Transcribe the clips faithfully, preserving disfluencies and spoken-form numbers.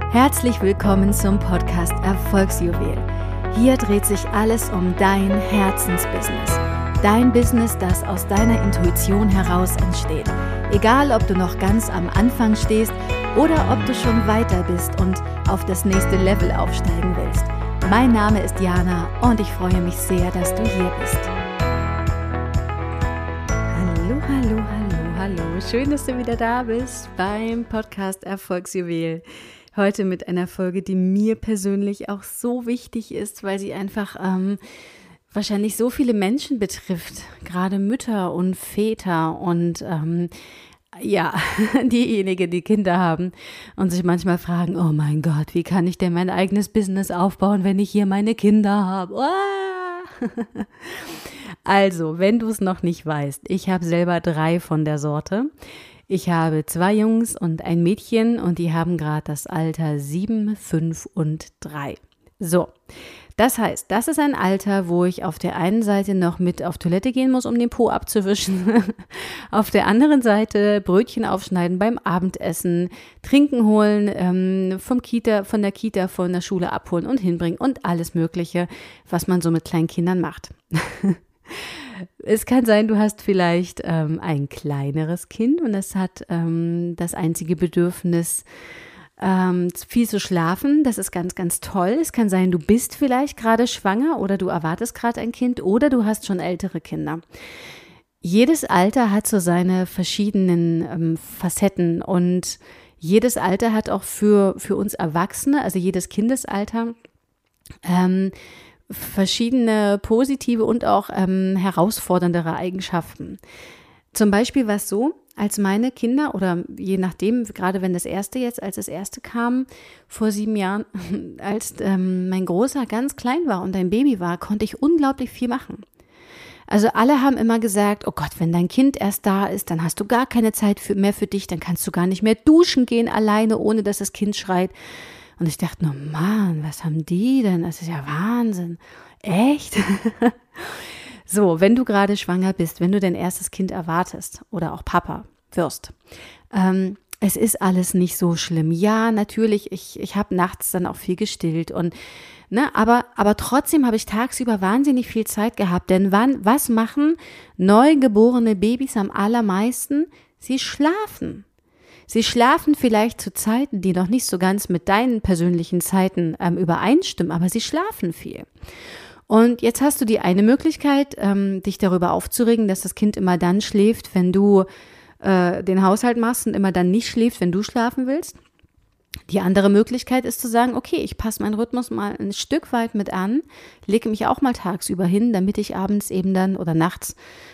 Herzlich willkommen zum Podcast Erfolgsjuwel. Hier dreht sich alles um dein Herzensbusiness. Dein Business, das aus deiner Intuition heraus entsteht. Egal, ob du noch ganz am Anfang stehst oder ob du schon weiter bist und auf das nächste Level aufsteigen willst. Mein Name ist Jana und ich freue mich sehr, dass du hier bist. Hallo, hallo, hallo, hallo. Schön, dass du wieder da bist beim Podcast Erfolgsjuwel. Heute mit einer Folge, die mir persönlich auch so wichtig ist, weil sie einfach ähm, wahrscheinlich so viele Menschen betrifft, gerade Mütter und Väter und ähm, ja, diejenigen, die Kinder haben und sich manchmal fragen, oh mein Gott, wie kann ich denn mein eigenes Business aufbauen, wenn ich hier meine Kinder habe? Oh! Also, wenn du es noch nicht weißt, ich habe selber drei von der Sorte. Ich habe zwei Jungs und ein Mädchen und die haben gerade das Alter sieben, fünf und drei. So, das heißt, das ist ein Alter, wo ich auf der einen Seite noch mit auf Toilette gehen muss, um den Po abzuwischen. Auf der anderen Seite Brötchen aufschneiden beim Abendessen, Trinken holen, ähm, vom Kita, von der Kita, von der Schule abholen und hinbringen und alles Mögliche, was man so mit kleinen Kindern macht. Es kann sein, du hast vielleicht ähm, ein kleineres Kind und es hat ähm, das einzige Bedürfnis, ähm, viel zu schlafen. Das ist ganz, ganz toll. Es kann sein, du bist vielleicht gerade schwanger oder du erwartest gerade ein Kind oder du hast schon ältere Kinder. Jedes Alter hat so seine verschiedenen ähm, Facetten und jedes Alter hat auch für, für uns Erwachsene, also jedes Kindesalter, ähm, verschiedene positive und auch ähm, herausforderndere Eigenschaften. Zum Beispiel war es so, als meine Kinder oder je nachdem, gerade wenn das erste jetzt, als das erste kam, vor sieben Jahren, als ähm, mein Großer ganz klein war und ein Baby war, konnte ich unglaublich viel machen. Also alle haben immer gesagt, oh Gott, wenn dein Kind erst da ist, dann hast du gar keine Zeit für, mehr für dich, dann kannst du gar nicht mehr duschen gehen alleine, ohne dass das Kind schreit. Und ich dachte nur, Mann, was haben die denn? Das ist ja Wahnsinn. Echt? So, wenn du gerade schwanger bist, wenn du dein erstes Kind erwartest oder auch Papa wirst, ähm, es ist alles nicht so schlimm. Ja, natürlich, ich, ich habe nachts dann auch viel gestillt und ne, aber, aber trotzdem habe ich tagsüber wahnsinnig viel Zeit gehabt. Denn wann, was machen neugeborene Babys am allermeisten? Sie schlafen. Sie schlafen vielleicht zu Zeiten, die noch nicht so ganz mit deinen persönlichen Zeiten ähm, übereinstimmen, aber sie schlafen viel. Und jetzt hast du die eine Möglichkeit, ähm, dich darüber aufzuregen, dass das Kind immer dann schläft, wenn du äh, den Haushalt machst und immer dann nicht schläft, wenn du schlafen willst. Die andere Möglichkeit ist zu sagen, okay, ich passe meinen Rhythmus mal ein Stück weit mit an, lege mich auch mal tagsüber hin, damit ich abends eben dann oder nachts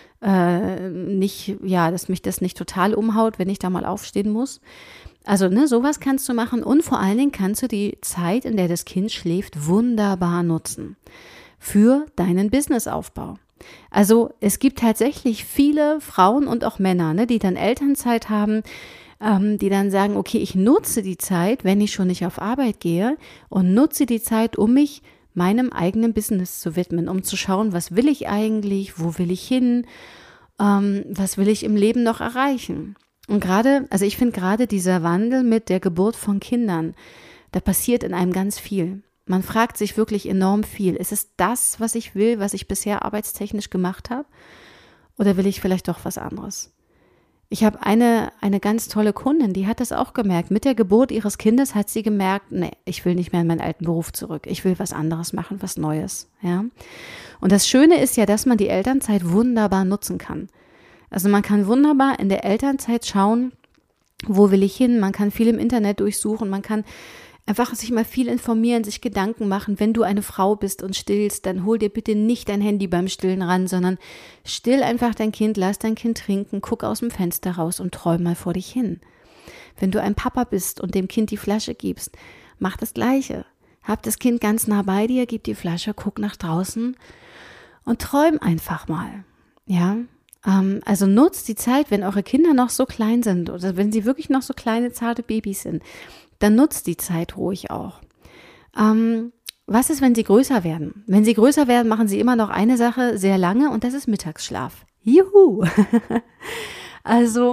Äh, nicht, ja, dass mich das nicht total umhaut, wenn ich da mal aufstehen muss. Also, ne, sowas kannst du machen und vor allen Dingen kannst du die Zeit, in der das Kind schläft, wunderbar nutzen für deinen Businessaufbau. Also, es gibt tatsächlich viele Frauen und auch Männer, ne, die dann Elternzeit haben, ähm, die dann sagen, okay, ich nutze die Zeit, wenn ich schon nicht auf Arbeit gehe und nutze die Zeit, um mich meinem eigenen Business zu widmen, um zu schauen, was will ich eigentlich, wo will ich hin, ähm, was will ich im Leben noch erreichen. Und gerade, also ich finde gerade dieser Wandel mit der Geburt von Kindern, da passiert in einem ganz viel. Man fragt sich wirklich enorm viel. Ist es das, was ich will, was ich bisher arbeitstechnisch gemacht habe? Oder will ich vielleicht doch was anderes? Ich habe eine, eine ganz tolle Kundin, die hat das auch gemerkt. Mit der Geburt ihres Kindes hat sie gemerkt, nee, ich will nicht mehr in meinen alten Beruf zurück. Ich will was anderes machen, was Neues. Ja. Und das Schöne ist ja, dass man die Elternzeit wunderbar nutzen kann. Also man kann wunderbar in der Elternzeit schauen, wo will ich hin? Man kann viel im Internet durchsuchen, man kann einfach sich mal viel informieren, sich Gedanken machen. Wenn du eine Frau bist und stillst, dann hol dir bitte nicht dein Handy beim Stillen ran, sondern still einfach dein Kind, lass dein Kind trinken, guck aus dem Fenster raus und träum mal vor dich hin. Wenn du ein Papa bist und dem Kind die Flasche gibst, mach das Gleiche. Hab das Kind ganz nah bei dir, gib die Flasche, guck nach draußen und träum einfach mal. Ja, ähm, also nutzt die Zeit, wenn eure Kinder noch so klein sind oder wenn sie wirklich noch so kleine, zarte Babys sind, dann nutzt die Zeit ruhig auch. Ähm, was ist, wenn sie größer werden? Wenn sie größer werden, machen sie immer noch eine Sache sehr lange und das ist Mittagsschlaf. Juhu! Also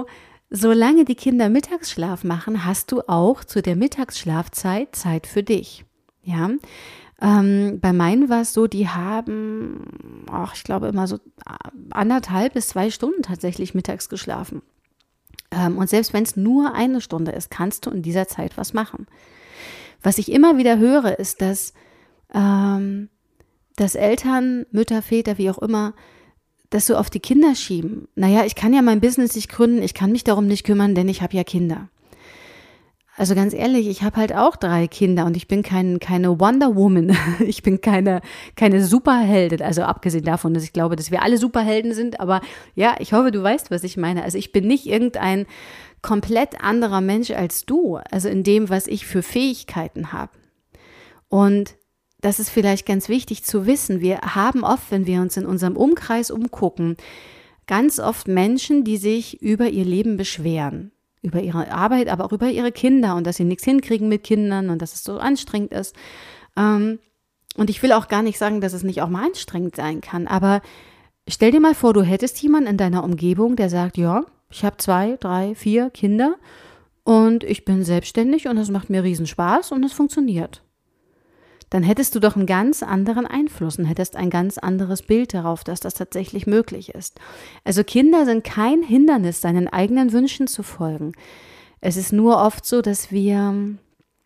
Solange die Kinder Mittagsschlaf machen, hast du auch zu der Mittagsschlafzeit Zeit für dich. Ja, ähm, bei meinen war es so, die haben, ach, ich glaube immer so anderthalb bis zwei Stunden tatsächlich mittags geschlafen. Ähm, und selbst wenn es nur eine Stunde ist, kannst du in dieser Zeit was machen. Was ich immer wieder höre, ist, dass, ähm, dass Eltern, Mütter, Väter, wie auch immer, das so auf die Kinder schieben. Naja, ich kann ja mein Business nicht gründen, ich kann mich darum nicht kümmern, denn ich habe ja Kinder. Also ganz ehrlich, ich habe halt auch drei Kinder und ich bin kein, keine Wonder Woman. Ich bin keine, keine Superheldin. Also abgesehen davon, dass ich glaube, dass wir alle Superhelden sind. Aber ja, ich hoffe, du weißt, was ich meine. Also ich bin nicht irgendein komplett anderer Mensch als du. Also in dem, was ich für Fähigkeiten habe. Und das ist vielleicht ganz wichtig zu wissen. Wir haben oft, wenn wir uns in unserem Umkreis umgucken, ganz oft Menschen, die sich über ihr Leben beschweren. Über ihre Arbeit, aber auch über ihre Kinder und dass sie nichts hinkriegen mit Kindern und dass es so anstrengend ist. Und ich will auch gar nicht sagen, dass es nicht auch mal anstrengend sein kann, aber stell dir mal vor, du hättest jemanden in deiner Umgebung, der sagt, ja, ich habe zwei, drei, vier Kinder und ich bin selbstständig und das macht mir riesen Spaß und es funktioniert. Dann hättest du doch einen ganz anderen Einfluss und hättest ein ganz anderes Bild darauf, dass das tatsächlich möglich ist. Also Kinder sind kein Hindernis, seinen eigenen Wünschen zu folgen. Es ist nur oft so, dass wir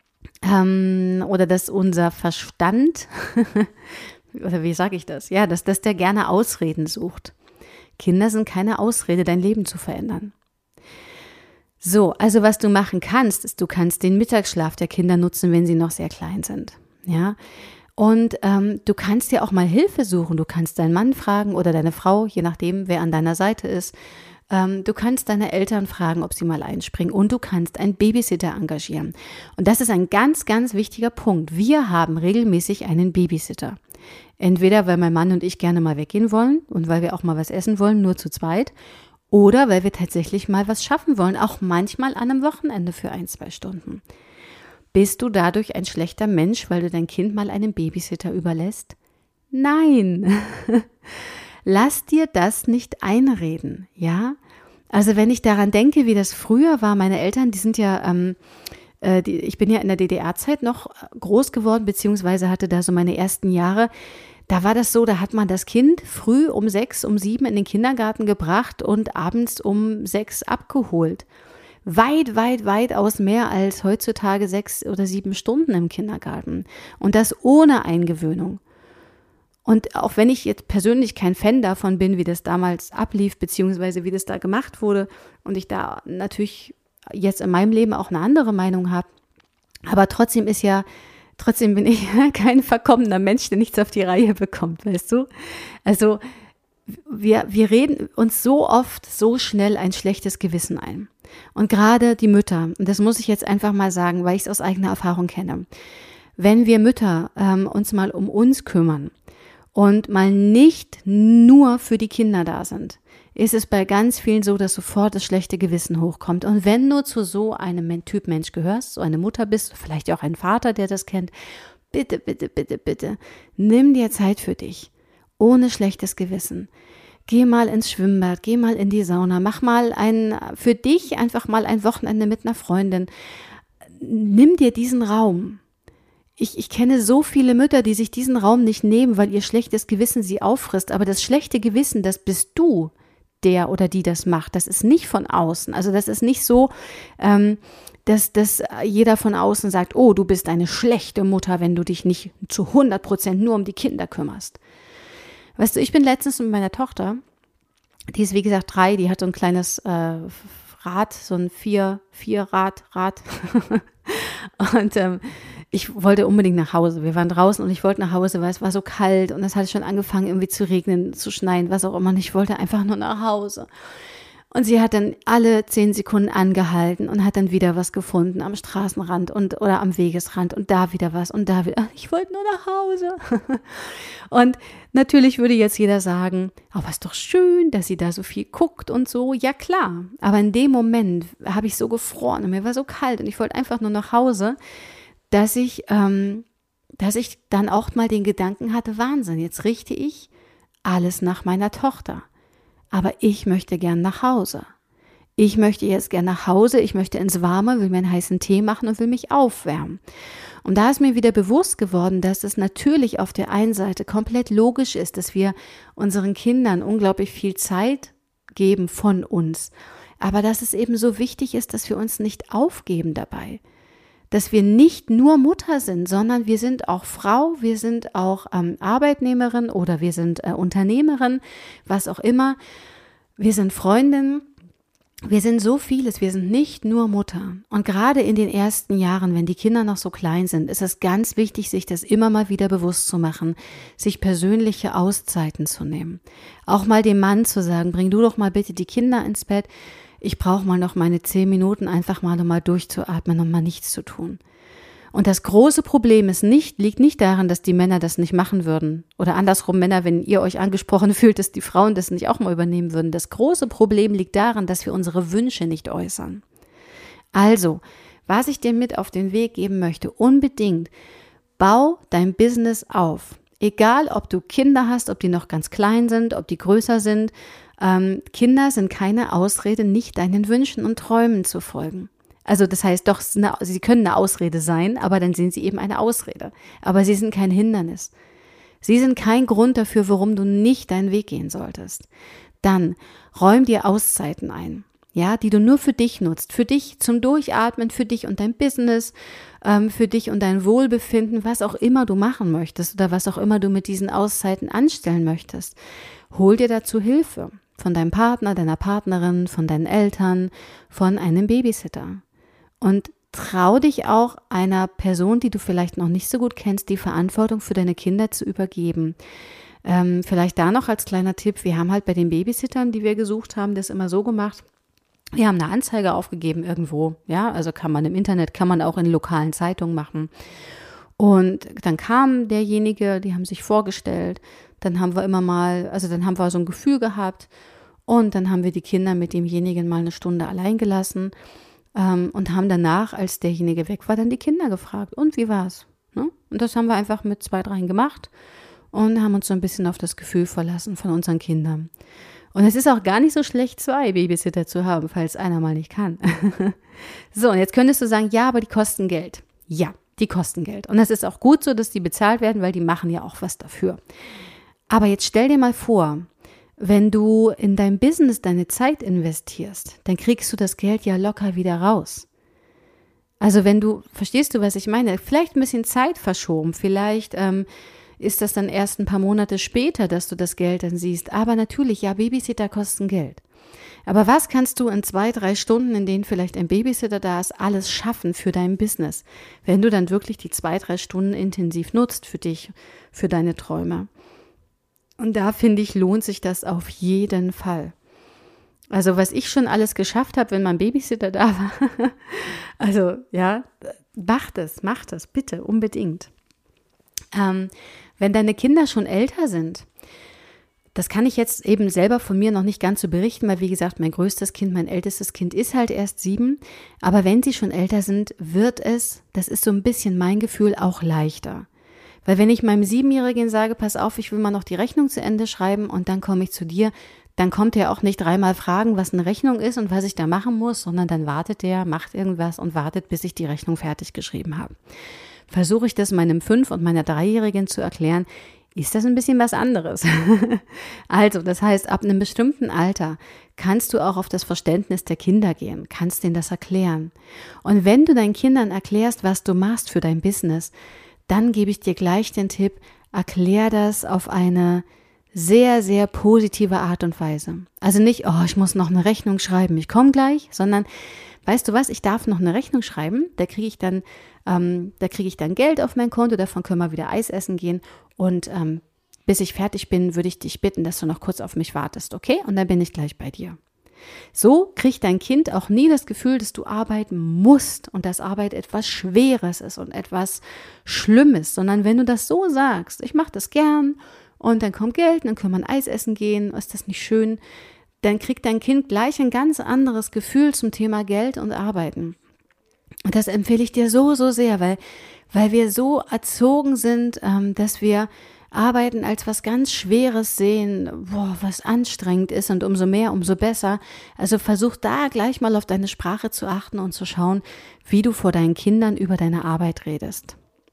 ähm, oder dass unser Verstand, oder wie sage ich das? Ja, dass, dass der gerne Ausreden sucht. Kinder sind keine Ausrede, dein Leben zu verändern. So, also was du machen kannst, ist, du kannst den Mittagsschlaf der Kinder nutzen, wenn sie noch sehr klein sind. Ja, und ähm, du kannst dir auch mal Hilfe suchen. Du kannst deinen Mann fragen oder deine Frau, je nachdem, wer an deiner Seite ist. Ähm, du kannst deine Eltern fragen, ob sie mal einspringen und du kannst einen Babysitter engagieren. Und das ist ein ganz, ganz wichtiger Punkt. Wir haben regelmäßig einen Babysitter. Entweder, weil mein Mann und ich gerne mal weggehen wollen und weil wir auch mal was essen wollen, nur zu zweit. Oder weil wir tatsächlich mal was schaffen wollen, auch manchmal an einem Wochenende für ein, zwei Stunden. Bist du dadurch ein schlechter Mensch, weil du dein Kind mal einem Babysitter überlässt? Nein, lass dir das nicht einreden, ja? Also wenn ich daran denke, wie das früher war, meine Eltern, die sind ja, ähm, äh, die, ich bin ja in der D D R-Zeit noch groß geworden, beziehungsweise hatte da so meine ersten Jahre. Da war das so, da hat man das Kind früh um sechs, um sieben in den Kindergarten gebracht und abends um sechs abgeholt. Weit, weit, weit aus mehr als heutzutage sechs oder sieben Stunden im Kindergarten. Und das ohne Eingewöhnung. Und auch wenn ich jetzt persönlich kein Fan davon bin, wie das damals ablief, beziehungsweise wie das da gemacht wurde und ich da natürlich jetzt in meinem Leben auch eine andere Meinung habe, aber trotzdem ist ja, trotzdem bin ich kein verkommener Mensch, der nichts auf die Reihe bekommt, weißt du? Also wir, wir reden uns so oft so schnell ein schlechtes Gewissen ein. Und gerade die Mütter, und das muss ich jetzt einfach mal sagen, weil ich es aus eigener Erfahrung kenne, wenn wir Mütter ähm, uns mal um uns kümmern und mal nicht nur für die Kinder da sind, ist es bei ganz vielen so, dass sofort das schlechte Gewissen hochkommt. Und wenn du zu so einem Typ Mensch gehörst, so eine Mutter bist, vielleicht auch ein Vater, der das kennt, bitte, bitte, bitte, bitte, nimm dir Zeit für dich, ohne schlechtes Gewissen. Geh mal ins Schwimmbad, geh mal in die Sauna, mach mal ein, für dich einfach mal ein Wochenende mit einer Freundin. Nimm dir diesen Raum. Ich, ich kenne so viele Mütter, die sich diesen Raum nicht nehmen, weil ihr schlechtes Gewissen sie auffrisst. Aber das schlechte Gewissen, das bist du, der oder die das macht. Das ist nicht von außen. Also das ist nicht so, ähm, dass, dass jeder von außen sagt, oh, du bist eine schlechte Mutter, wenn du dich nicht zu hundert Prozent nur um die Kinder kümmerst. Weißt du, ich bin letztens mit meiner Tochter, die ist wie gesagt drei, die hat so ein kleines äh, Rad, so ein vier, vier Rad, Rad. Und ähm, ich wollte unbedingt nach Hause. Wir waren draußen und ich wollte nach Hause, weil es war so kalt und es hatte schon angefangen irgendwie zu regnen, zu schneien, was auch immer. Und ich wollte einfach nur nach Hause. Und sie hat dann alle zehn Sekunden angehalten und hat dann wieder was gefunden am Straßenrand und oder am Wegesrand und da wieder was und da wieder. Ich wollte nur nach Hause. Und natürlich würde jetzt jeder sagen, aber ist doch schön, dass sie da so viel guckt und so. Ja klar, aber in dem Moment habe ich so gefroren und mir war so kalt und ich wollte einfach nur nach Hause, dass ich, ähm, dass ich dann auch mal den Gedanken hatte, Wahnsinn, jetzt richte ich alles nach meiner Tochter. Aber ich möchte gern nach Hause. ich möchte jetzt gerne nach Hause, ich möchte ins Warme, will mir einen heißen Tee machen und will mich aufwärmen. Und da ist mir wieder bewusst geworden, dass es natürlich auf der einen Seite komplett logisch ist, dass wir unseren Kindern unglaublich viel Zeit geben von uns, aber dass es eben so wichtig ist, dass wir uns nicht aufgeben dabei. Dass wir nicht nur Mutter sind, sondern wir sind auch Frau, wir sind auch ähm, Arbeitnehmerin oder wir sind äh, Unternehmerin, was auch immer. Wir sind Freundin, wir sind so vieles, wir sind nicht nur Mutter. Und gerade in den ersten Jahren, wenn die Kinder noch so klein sind, ist es ganz wichtig, sich das immer mal wieder bewusst zu machen, sich persönliche Auszeiten zu nehmen. Auch mal dem Mann zu sagen, bring du doch mal bitte die Kinder ins Bett. Ich brauche mal noch meine zehn Minuten, einfach mal nochmal durchzuatmen und mal nichts zu tun. Und das große Problem ist nicht, liegt nicht daran, dass die Männer das nicht machen würden. Oder andersrum, Männer, wenn ihr euch angesprochen fühlt, dass die Frauen das nicht auch mal übernehmen würden. Das große Problem liegt daran, dass wir unsere Wünsche nicht äußern. Also, was ich dir mit auf den Weg geben möchte, unbedingt, bau dein Business auf. Egal, ob du Kinder hast, ob die noch ganz klein sind, ob die größer sind, Ähm, Kinder sind keine Ausrede, nicht deinen Wünschen und Träumen zu folgen. Also das heißt doch, eine, sie können eine Ausrede sein, aber dann sind sie eben eine Ausrede. Aber sie sind kein Hindernis. Sie sind kein Grund dafür, warum du nicht deinen Weg gehen solltest. Dann räum dir Auszeiten ein, ja, die du nur für dich nutzt, für dich zum Durchatmen, für dich und dein Business, ähm, für dich und dein Wohlbefinden, was auch immer du machen möchtest oder was auch immer du mit diesen Auszeiten anstellen möchtest. Hol dir dazu Hilfe. Von deinem Partner, deiner Partnerin, von deinen Eltern, von einem Babysitter. Und trau dich auch einer Person, die du vielleicht noch nicht so gut kennst, die Verantwortung für deine Kinder zu übergeben. Ähm, vielleicht da noch als kleiner Tipp, wir haben halt bei den Babysittern, die wir gesucht haben, das immer so gemacht, wir haben eine Anzeige aufgegeben irgendwo, ja, also kann man im Internet, kann man auch in lokalen Zeitungen machen. Und dann kam derjenige, die haben sich vorgestellt, dann haben wir immer mal, also dann haben wir so ein Gefühl gehabt und dann haben wir die Kinder mit demjenigen mal eine Stunde allein gelassen ähm, und haben danach, als derjenige weg war, dann die Kinder gefragt, und wie war's? Ne? Und das haben wir einfach mit zwei, dreien gemacht und haben uns so ein bisschen auf das Gefühl verlassen von unseren Kindern. Und es ist auch gar nicht so schlecht, zwei Babysitter zu haben, falls einer mal nicht kann. So, und jetzt könntest du sagen, ja, aber die kosten Geld. Ja, die kosten Geld. Und es ist auch gut so, dass die bezahlt werden, weil die machen ja auch was dafür. Aber jetzt stell dir mal vor, wenn du in dein Business deine Zeit investierst, dann kriegst du das Geld ja locker wieder raus. Also wenn du, verstehst du, was ich meine? Vielleicht ein bisschen Zeit verschoben, vielleicht ähm, ist das dann erst ein paar Monate später, dass du das Geld dann siehst. Aber natürlich, ja, Babysitter kosten Geld. Aber was kannst du in zwei, drei Stunden, in denen vielleicht ein Babysitter da ist, alles schaffen für dein Business, wenn du dann wirklich die zwei, drei Stunden intensiv nutzt für dich, für deine Träume? Und da, finde ich, lohnt sich das auf jeden Fall. Also was ich schon alles geschafft habe, wenn mein Babysitter da war, also ja, mach das, mach das, bitte, unbedingt. Ähm, wenn deine Kinder schon älter sind, das kann ich jetzt eben selber von mir noch nicht ganz so berichten, weil wie gesagt, mein größtes Kind, mein ältestes Kind ist halt erst sieben, aber wenn sie schon älter sind, wird es, das ist so ein bisschen mein Gefühl, auch leichter. Weil wenn ich meinem Siebenjährigen sage, pass auf, ich will mal noch die Rechnung zu Ende schreiben und dann komme ich zu dir, dann kommt er auch nicht dreimal fragen, was eine Rechnung ist und was ich da machen muss, sondern dann wartet er, macht irgendwas und wartet, bis ich die Rechnung fertig geschrieben habe. Versuche ich das meinem Fünf- und meiner Dreijährigen zu erklären, ist das ein bisschen was anderes. Also, das heißt, ab einem bestimmten Alter kannst du auch auf das Verständnis der Kinder gehen, kannst denen das erklären. Und wenn du deinen Kindern erklärst, was du machst für dein Business, dann gebe ich dir gleich den Tipp, erklär das auf eine sehr, sehr positive Art und Weise. Also nicht, oh, ich muss noch eine Rechnung schreiben, ich komme gleich, sondern weißt du was, ich darf noch eine Rechnung schreiben, da kriege ich dann, ähm, da kriege ich dann Geld auf mein Konto, davon können wir wieder Eis essen gehen und ähm, bis ich fertig bin, würde ich dich bitten, dass du noch kurz auf mich wartest, okay? Und dann bin ich gleich bei dir. So kriegt dein Kind auch nie das Gefühl, dass du arbeiten musst und dass Arbeit etwas Schweres ist und etwas Schlimmes, sondern wenn du das so sagst, ich mache das gern und dann kommt Geld, dann können wir ein Eis essen gehen, ist das nicht schön, dann kriegt dein Kind gleich ein ganz anderes Gefühl zum Thema Geld und Arbeiten. Und das empfehle ich dir so, so sehr, weil, weil wir so erzogen sind, ähm, dass wir Arbeiten als was ganz Schweres sehen, boah, was anstrengend ist und umso mehr, umso besser. Also versuch da gleich mal auf deine Sprache zu achten und zu schauen, wie du vor deinen Kindern über deine Arbeit redest.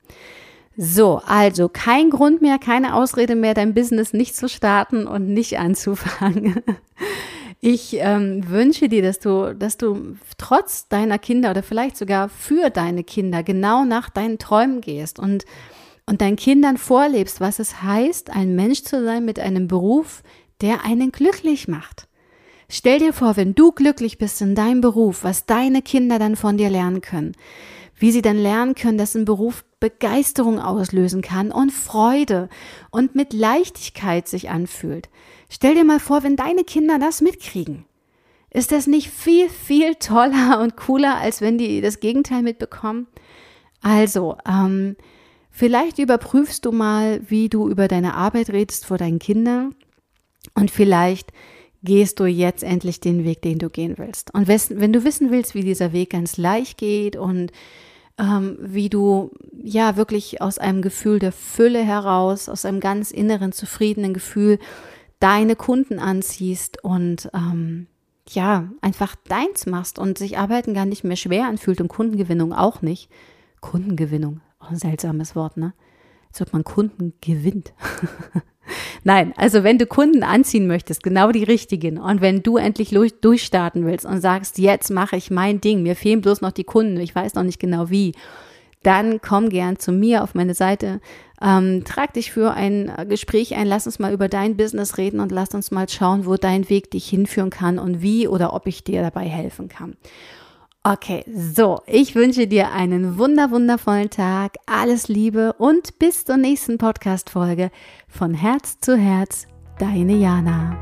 So, also kein Grund mehr, keine Ausrede mehr, dein Business nicht zu starten und nicht anzufangen. Ich ähm, wünsche dir, dass du, dass du trotz deiner Kinder oder vielleicht sogar für deine Kinder genau nach deinen Träumen gehst und, und deinen Kindern vorlebst, was es heißt, ein Mensch zu sein mit einem Beruf, der einen glücklich macht. Stell dir vor, wenn du glücklich bist in deinem Beruf, was deine Kinder dann von dir lernen können. Wie sie dann lernen können, dass ein Beruf Begeisterung auslösen kann und Freude und mit Leichtigkeit sich anfühlt. Stell dir mal vor, wenn deine Kinder das mitkriegen. Ist das nicht viel, viel toller und cooler, als wenn die das Gegenteil mitbekommen? Also, ähm, vielleicht überprüfst du mal, wie du über deine Arbeit redest vor deinen Kindern und vielleicht gehst du jetzt endlich den Weg, den du gehen willst. Und wenn du wissen willst, wie dieser Weg ganz leicht geht und ähm, wie du ja wirklich aus einem Gefühl der Fülle heraus, aus einem ganz inneren, zufriedenen Gefühl deine Kunden anziehst und ähm, ja, einfach deins machst und sich Arbeiten gar nicht mehr schwer anfühlt und Kundengewinnung auch nicht. Kundengewinnung, auch ein seltsames Wort, ne? Als ob man Kunden gewinnt. Nein, also wenn du Kunden anziehen möchtest, genau die richtigen und wenn du endlich durchstarten willst und sagst, jetzt mache ich mein Ding, mir fehlen bloß noch die Kunden, ich weiß noch nicht genau wie, dann komm gern zu mir auf meine Seite, ähm, trag dich für ein Gespräch ein, lass uns mal über dein Business reden und lass uns mal schauen, wo dein Weg dich hinführen kann und wie oder ob ich dir dabei helfen kann. Okay, so, ich wünsche dir einen wunder, wundervollen Tag, alles Liebe und bis zur nächsten Podcast-Folge von Herz zu Herz, deine Jana.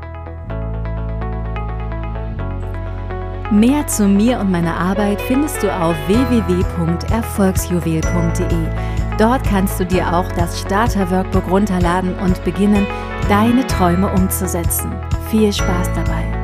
Mehr zu mir und meiner Arbeit findest du auf w w w punkt erfolgsjuwel punkt de. Dort kannst du dir auch das Starter-Workbook runterladen und beginnen, deine Träume umzusetzen. Viel Spaß dabei!